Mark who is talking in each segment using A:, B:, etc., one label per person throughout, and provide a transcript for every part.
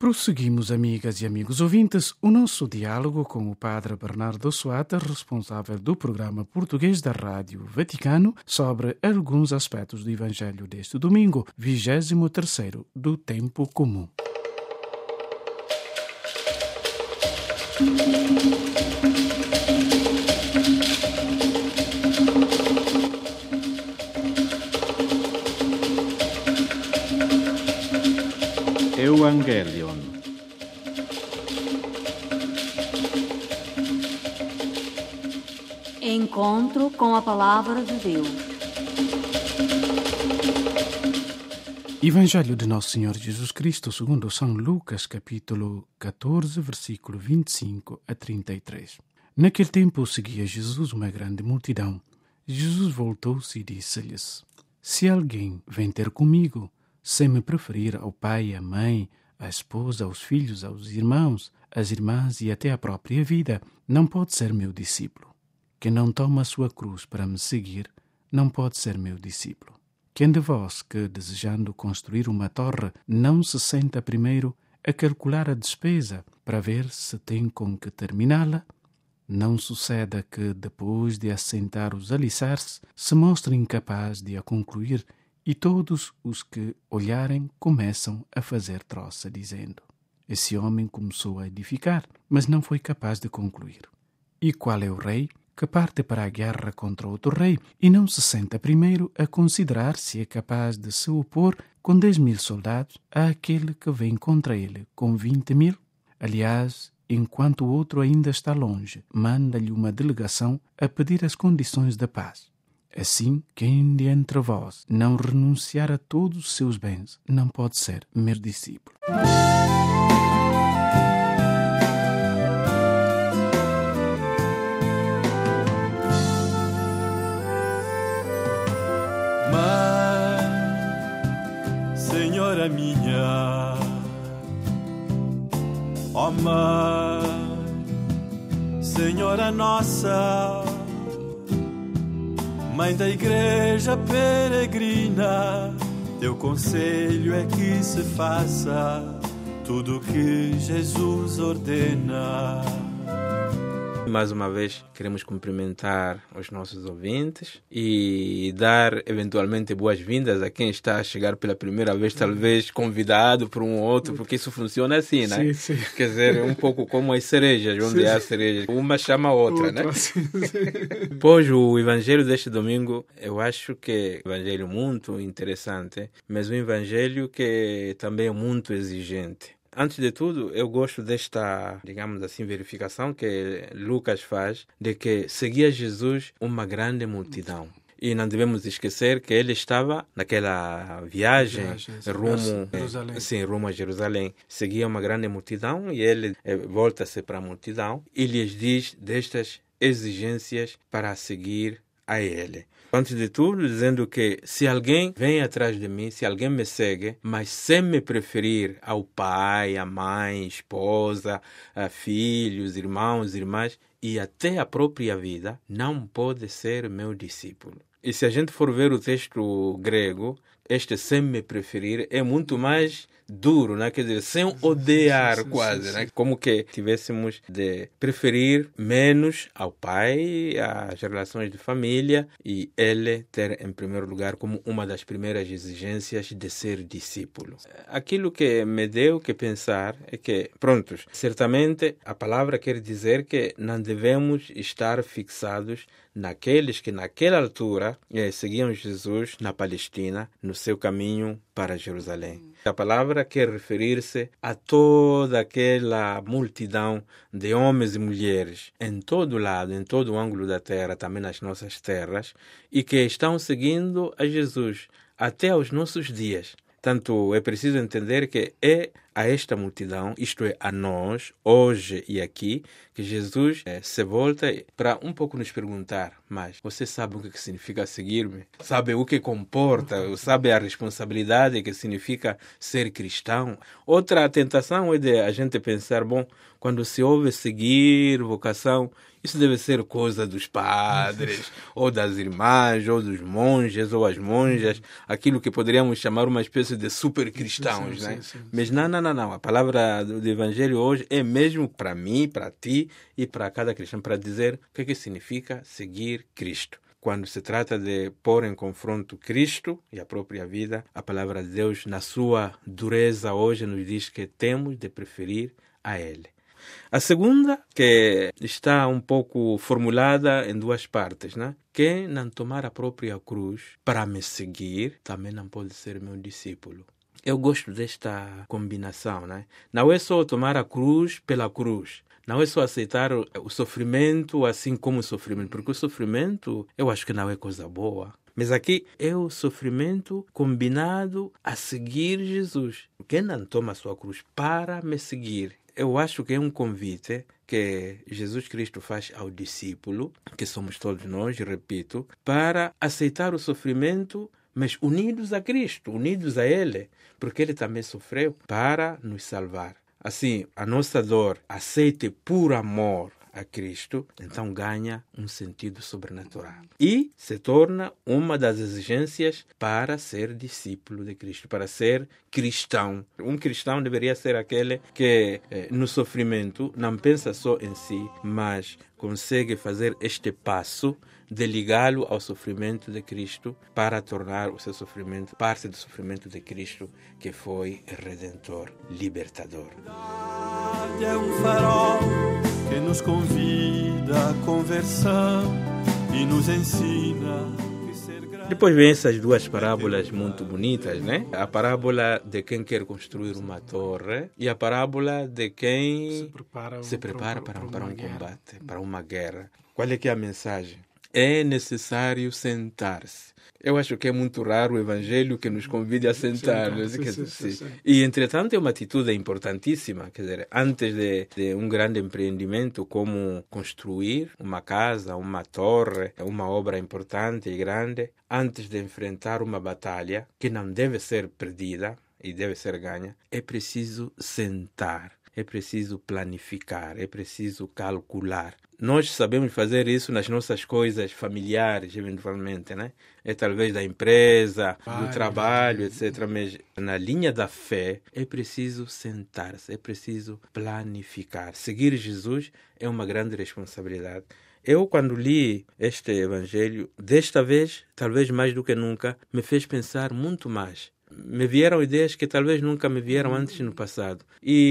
A: Prosseguimos, amigas e amigos ouvintes, o nosso diálogo com o Padre Bernardo Soata, responsável do programa português da Rádio Vaticano, sobre alguns aspectos do Evangelho deste domingo, 23º do Tempo Comum.
B: Evangelion.
C: Encontro com a Palavra de Deus.
A: Evangelho de Nosso Senhor Jesus Cristo segundo São Lucas, capítulo 14, versículo 25 a 33. Naquele tempo seguia Jesus uma grande multidão. Jesus voltou-se e disse-lhes: Se alguém vem ter comigo, sem me preferir ao pai, à mãe, à esposa, aos filhos, aos irmãos, às irmãs e até à própria vida, não pode ser meu discípulo. Quem não toma a sua cruz para me seguir, não pode ser meu discípulo. Quem de vós que, desejando construir uma torre, não se senta primeiro a calcular a despesa para ver se tem com que terminá-la? Não suceda que, depois de assentar os alicerces, se mostre incapaz de a concluir e todos os que olharem começam a fazer troça, dizendo: Esse homem começou a edificar, mas não foi capaz de concluir. E qual é o rei que parte para a guerra contra outro rei e não se senta primeiro a considerar se é capaz de se opor com 10.000 soldados àquele que vem contra ele com 20.000? Aliás, enquanto o outro ainda está longe, manda-lhe uma delegação a pedir as condições da paz. Assim, quem de entre vós não renunciar a todos os seus bens, não pode ser meu discípulo.
D: Mãe, Senhora minha, ó Mãe, Senhora nossa, Mãe da Igreja peregrina, teu conselho é que se faça tudo o que Jesus ordena.
B: Mais uma vez, queremos cumprimentar os nossos ouvintes e dar, eventualmente, boas-vindas a quem está a chegar pela primeira vez, talvez convidado por um ou outro, porque isso funciona assim, né?
A: Sim.
B: Quer dizer, um pouco como as cerejas, onde há cerejas. Uma chama a outra, né?
A: Sim.
B: Pois, o Evangelho deste domingo, eu acho que é um Evangelho muito interessante, mas um Evangelho que também é muito exigente. Antes de tudo, eu gosto desta, digamos assim, verificação que Lucas faz de que seguia Jesus uma grande multidão. E não devemos esquecer que ele estava naquela viagem rumo a Jerusalém. Seguia uma grande multidão e ele volta-se para a multidão e lhes diz destas exigências para seguir a ele. Antes de tudo, dizendo que se alguém vem atrás de mim, se alguém me segue, mas sem me preferir ao pai, à mãe, esposa, a filhos, irmãos, irmãs e até a própria vida, não pode ser meu discípulo. E se a gente for ver o texto grego, este sem me preferir é muito mais duro, né? Quer dizer, sem odiar quase, né? Como que tivéssemos de preferir menos ao pai, às relações de família e ele ter em primeiro lugar como uma das primeiras exigências de ser discípulo. Aquilo que me deu que pensar é que, prontos, certamente a palavra quer dizer que não devemos estar fixados naqueles que naquela altura seguiam Jesus na Palestina, no seu caminho para Jerusalém. A palavra quer referir-se a toda aquela multidão de homens e mulheres em todo lado, em todo o ângulo da terra, também nas nossas terras, e que estão seguindo a Jesus até aos nossos dias. Tanto é preciso entender que é a esta multidão, isto é, a nós, hoje e aqui, que Jesus se volta para um pouco nos perguntar: mas você sabe o que significa seguir-me? Sabe o que comporta? Sabe a responsabilidade que significa ser cristão? Outra tentação é de a gente pensar, bom, quando se ouve seguir, vocação, isso deve ser coisa dos padres, ou das irmãs, ou dos monges, ou as monjas, aquilo que poderíamos chamar uma espécie de super cristãos, né? Mas não. Não. A palavra do Evangelho hoje é mesmo para mim, para ti e para cada cristão, para dizer o que significa seguir Cristo. Quando se trata de pôr em confronto Cristo e a própria vida, a palavra de Deus, na sua dureza hoje, nos diz que temos de preferir a Ele. A segunda, que está um pouco formulada em duas partes, né? Quem não tomar a própria cruz para me seguir, também não pode ser meu discípulo. Eu gosto desta combinação, né? Não é só tomar a cruz pela cruz. Não é só aceitar o sofrimento assim como o sofrimento, porque o sofrimento eu acho que não é coisa boa. Mas aqui é o sofrimento combinado a seguir Jesus. Quem não toma a sua cruz para me seguir, eu acho que é um convite que Jesus Cristo faz ao discípulo, que somos todos nós, repito, para aceitar o sofrimento, mas unidos a Cristo, unidos a Ele, porque Ele também sofreu para nos salvar. Assim, a nossa dor, aceite por amor a Cristo, então ganha um sentido sobrenatural. E se torna uma das exigências para ser discípulo de Cristo, para ser cristão. Um cristão deveria ser aquele que no sofrimento não pensa só em si, mas consegue fazer este passo de ligá-lo ao sofrimento de Cristo para tornar o seu sofrimento parte do sofrimento de Cristo, que foi redentor, libertador.
D: É farol que nos convida à conversão e nos ensina.
B: Depois vem essas duas parábolas muito bonitas, né? A parábola de quem quer construir uma torre e a parábola de quem se prepara para um combate, para uma guerra. Qual é que é a mensagem? É necessário sentar-se. Eu acho que é muito raro o Evangelho que nos convide a sentar. Sim. E, entretanto, é uma atitude importantíssima. Quer dizer, antes de um grande empreendimento como construir uma casa, uma torre, uma obra importante e grande, antes de enfrentar uma batalha que não deve ser perdida e deve ser ganha, é preciso sentar. É preciso planificar, é preciso calcular. Nós sabemos fazer isso nas nossas coisas familiares, eventualmente, né? É talvez da empresa, do trabalho, etc. Mas na linha da fé é preciso sentar-se, é preciso planificar. Seguir Jesus é uma grande responsabilidade. Eu, quando li este Evangelho, desta vez, talvez mais do que nunca, me fez pensar muito mais. Me vieram ideias que talvez nunca me vieram antes no passado.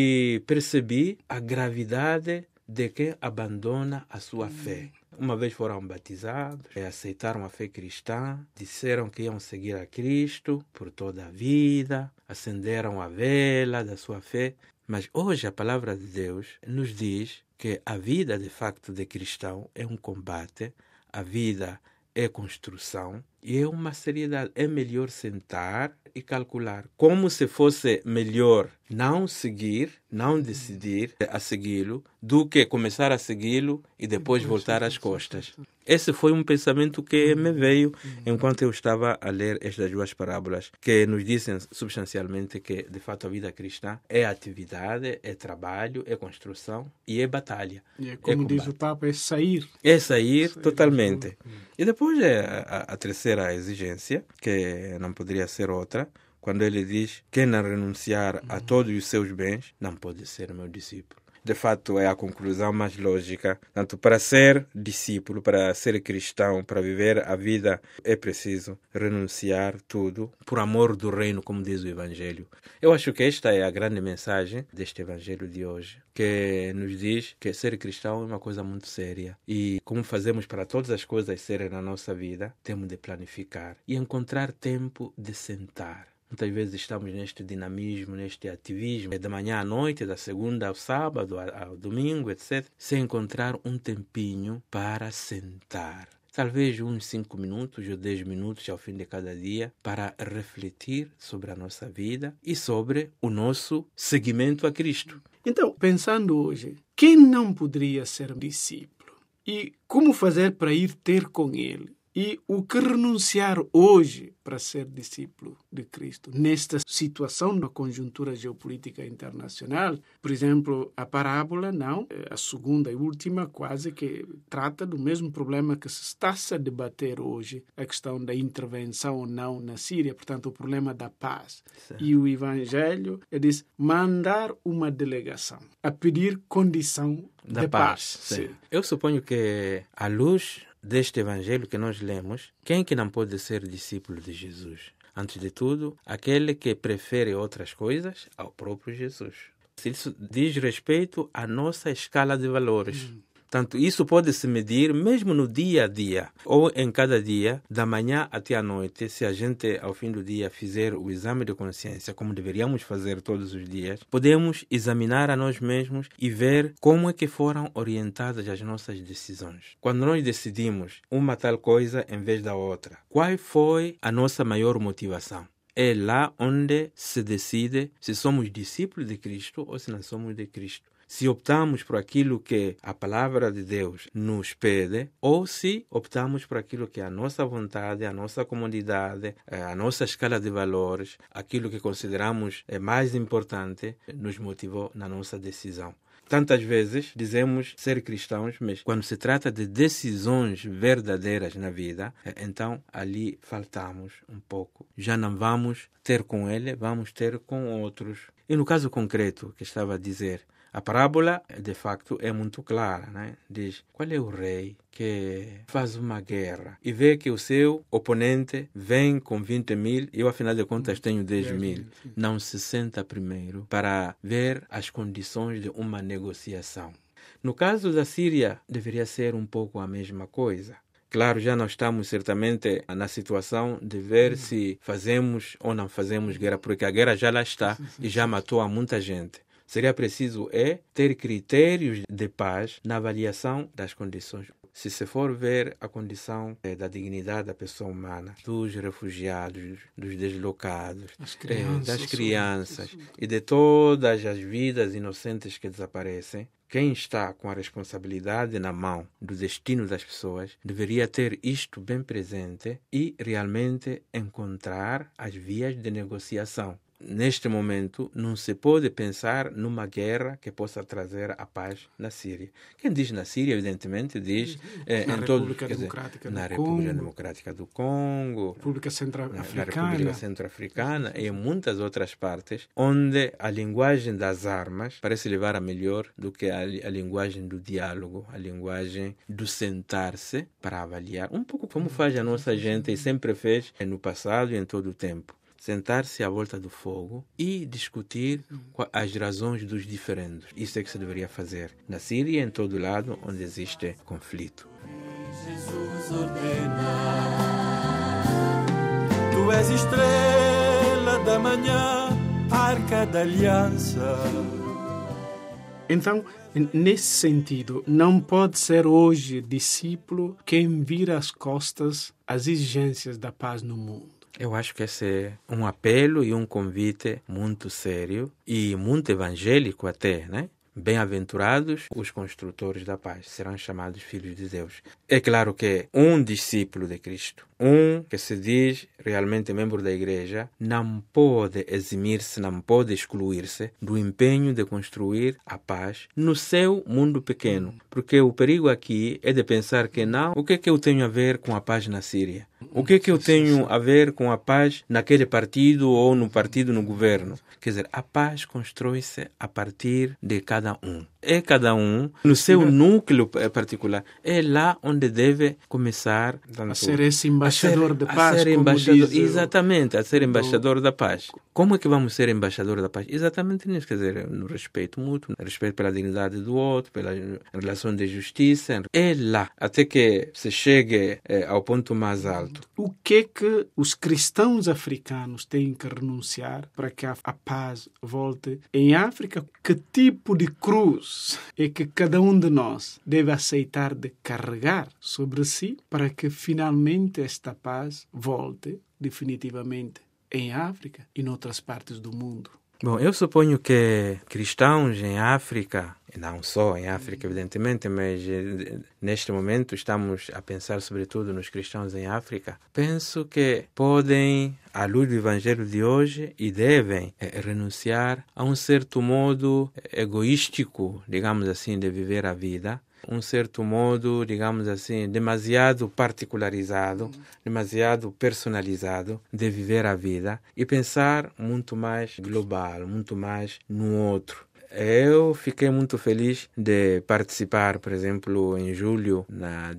B: E percebi a gravidade de quem abandona a sua fé. Uma vez foram batizados, aceitaram a fé cristã, disseram que iam seguir a Cristo por toda a vida, acenderam a vela da sua fé. Mas hoje a palavra de Deus nos diz que a vida, de facto, de cristão é um combate, a vida é construção e é uma seriedade. É melhor sentar e calcular. Como se fosse melhor não seguir, não decidir a segui-lo, do que começar a segui-lo e depois voltar às costas. Esse foi um pensamento que me veio enquanto eu estava a ler estas duas parábolas, que nos dizem substancialmente que, de fato, a vida cristã é atividade, é trabalho, é construção e é batalha.
A: E é como diz o Papa, é sair.
B: É sair totalmente. E depois é a terceira exigência, que não poderia ser outra, quando ele diz: quem não renunciar a todos os seus bens não pode ser meu discípulo. De fato, é a conclusão mais lógica. Tanto para ser discípulo, para ser cristão, para viver a vida, é preciso renunciar tudo por amor do reino, como diz o Evangelho. Eu acho que esta é a grande mensagem deste Evangelho de hoje, que nos diz que ser cristão é uma coisa muito séria. E como fazemos para todas as coisas serem na nossa vida, temos de planificar e encontrar tempo de sentar. Muitas vezes estamos neste dinamismo, neste ativismo, da manhã à noite, da segunda ao sábado, ao domingo, etc., sem encontrar um tempinho para sentar. Talvez uns 5 minutos ou 10 minutos ao fim de cada dia para refletir sobre a nossa vida e sobre o nosso seguimento a Cristo.
A: Então, pensando hoje, quem não poderia ser discípulo? E como fazer para ir ter com Ele? E o que renunciar hoje para ser discípulo de Cristo? Nesta situação, na conjuntura geopolítica internacional, por exemplo, a parábola, não, a segunda e última, quase que trata do mesmo problema que se está a debater hoje, a questão da intervenção ou não na Síria, portanto, o problema da paz. Sim. E o Evangelho diz mandar uma delegação a pedir condição
B: da
A: de paz.
B: Sim. Eu suponho que, à luz deste Evangelho que nós lemos, quem que não pode ser discípulo de Jesus? Antes de tudo, aquele que prefere outras coisas ao próprio Jesus. Isso diz respeito à nossa escala de valores. Portanto, isso pode se medir mesmo no dia a dia, ou em cada dia, da manhã até à noite. Se a gente, ao fim do dia, fizer o exame de consciência, como deveríamos fazer todos os dias, podemos examinar a nós mesmos e ver como é que foram orientadas as nossas decisões. Quando nós decidimos uma tal coisa em vez da outra, qual foi a nossa maior motivação? É lá onde se decide se somos discípulos de Cristo ou se não somos de Cristo. Se optamos por aquilo que a palavra de Deus nos pede, ou se optamos por aquilo que é a nossa vontade, a nossa comodidade, a nossa escala de valores, aquilo que consideramos mais importante, nos motivou na nossa decisão. Tantas vezes dizemos ser cristãos, mas quando se trata de decisões verdadeiras na vida, então ali faltamos um pouco. Já não vamos ter com ele, vamos ter com outros. E no caso concreto que estava a dizer, a parábola, de facto, é muito clara, né? Diz, qual é o rei que faz uma guerra e vê que o seu oponente vem com 20.000 e eu, afinal de contas, tenho 10.000. Não se senta primeiro para ver as condições de uma negociação. No caso da Síria, deveria ser um pouco a mesma coisa. Claro, já não estamos certamente na situação de ver se fazemos ou não fazemos guerra, porque a guerra já lá está e já matou a muita gente. Seria preciso ter critérios de paz na avaliação das condições. Se se for ver a condição da dignidade da pessoa humana, dos refugiados, dos deslocados, das crianças e de todas as vidas inocentes que desaparecem, quem está com a responsabilidade na mão do destino das pessoas deveria ter isto bem presente e realmente encontrar as vias de negociação. Neste momento, não se pode pensar numa guerra que possa trazer a paz na Síria. Quem diz na Síria, evidentemente, diz
A: na República
B: Democrática do Congo,
A: República
B: na República Centro-Africana e em muitas outras partes, onde a linguagem das armas parece levar a melhor do que a linguagem do diálogo, a linguagem do sentar-se para avaliar. Um pouco como faz a nossa gente e sempre fez no passado e em todo o tempo. Sentar-se à volta do fogo e discutir as razões dos diferendos. Isso é que se deveria fazer na Síria e em todo lado onde existe conflito.
D: Jesus ordena, tu és estrela da manhã, arca da aliança.
A: Então, nesse sentido, não pode ser hoje discípulo quem vira as costas às exigências da paz no mundo.
B: Eu acho que esse é um apelo e um convite muito sério e muito evangélico até, né? Bem-aventurados os construtores da paz, serão chamados filhos de Deus. É claro que um discípulo de Cristo, um que se diz realmente membro da igreja, não pode eximir-se, não pode excluir-se do empenho de construir a paz no seu mundo pequeno. Porque o perigo aqui é de pensar que não, o que é que eu tenho a ver com a paz na Síria? O que é que eu tenho a ver com a paz naquele partido ou no partido no governo? Quer dizer, a paz constrói-se a partir de cada um. É cada um no seu núcleo particular. É lá onde deve começar
A: a ser esse embaixador de paz.
B: Exatamente, a ser embaixador da paz. Como é que vamos ser embaixador da paz? Exatamente nisso, quer dizer, no respeito mútuo, no respeito pela dignidade do outro, pela relação de justiça. É lá, até que se chegue ao ponto mais alto.
A: O que os cristãos africanos têm que renunciar para que a paz volte em África? Que tipo de cruz é que cada um de nós deve aceitar de carregar sobre si para que finalmente esta paz volte definitivamente em África e em outras partes do mundo?
B: Bom, eu suponho que cristãos em África, não só em África, evidentemente, mas neste momento estamos a pensar sobretudo nos cristãos em África. Penso que podem, à luz do Evangelho de hoje, e devem renunciar a um certo modo egoístico, digamos assim, de viver a vida, um certo modo, digamos assim, demasiado particularizado, demasiado personalizado de viver a vida e pensar muito mais global, muito mais no outro. Eu fiquei muito feliz de participar, por exemplo, em julho, na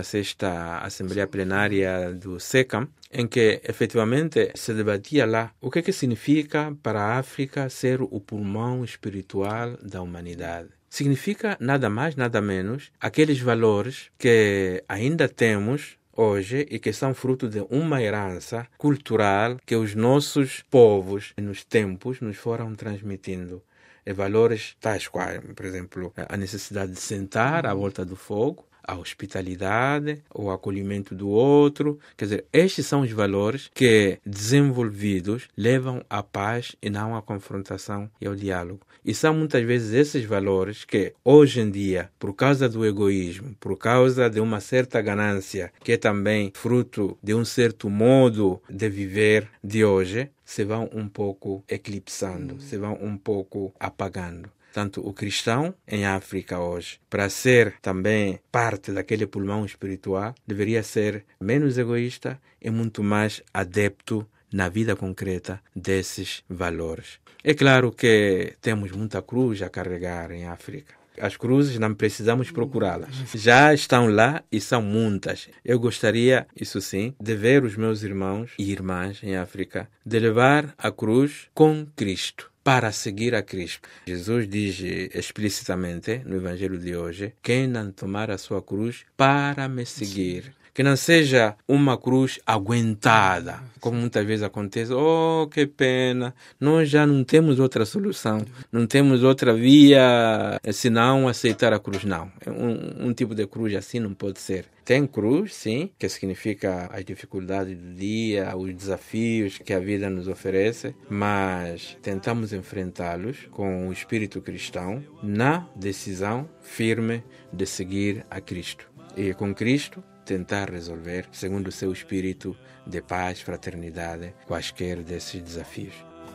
B: 16ª Assembleia Plenária do SECAM, em que efetivamente se debatia lá o que significa para a África ser o pulmão espiritual da humanidade. Significa nada mais, nada menos, aqueles valores que ainda temos hoje e que são fruto de uma herança cultural que os nossos povos, nos tempos, nos foram transmitindo. E valores tais quais, por exemplo, a necessidade de sentar à volta do fogo, a hospitalidade, o acolhimento do outro. Quer dizer, estes são os valores que, desenvolvidos, levam à paz e não à confrontação e ao diálogo. E são muitas vezes esses valores que, hoje em dia, por causa do egoísmo, por causa de uma certa ganância, que é também fruto de um certo modo de viver de hoje, se vão um pouco eclipsando, se vão um pouco apagando. Tanto o cristão em África hoje, para ser também parte daquele pulmão espiritual, deveria ser menos egoísta e muito mais adepto na vida concreta desses valores. É claro que temos muita cruz a carregar em África. As cruzes não precisamos procurá-las. Já estão lá e são muitas. Eu gostaria, isso sim, de ver os meus irmãos e irmãs em África, de levar a cruz com Cristo, para seguir a Cristo. Jesus diz explicitamente no Evangelho de hoje: quem não tomar a sua cruz para me seguir. Que não seja uma cruz aguentada, como muitas vezes acontece. Oh, que pena, nós já não temos outra solução, não temos outra via senão aceitar a cruz. Não, um tipo de cruz assim não pode ser. Tem cruz, sim, que significa as dificuldades do dia, os desafios que a vida nos oferece, mas tentamos enfrentá-los com o espírito cristão na decisão firme de seguir a Cristo. E com Cristo, tentar resolver, segundo o seu espírito de paz, fraternidade, quaisquer desses desafios.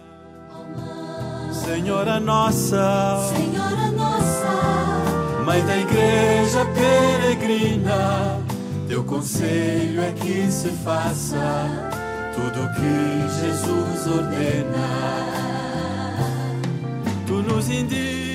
D: Senhora nossa, Mãe da Igreja peregrina, teu conselho é que se faça tudo o que Jesus ordena. Tu nos indicas